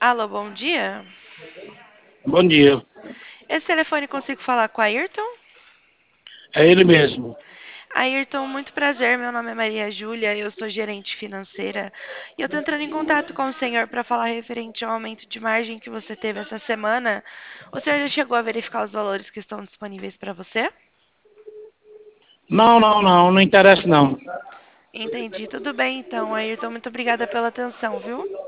Alô, bom dia. Bom dia. Esse telefone consigo falar com a Ayrton? É ele mesmo. Ayrton, muito prazer. Meu nome é Maria Júlia, eu sou gerente financeira e eu tô entrando em contato com o senhor para falar referente ao aumento de margem que você teve essa semana. O senhor já chegou a verificar os valores que estão disponíveis para você? Não interessa não. Entendi. Tudo bem, então, Ayrton. Muito obrigada pela atenção, viu?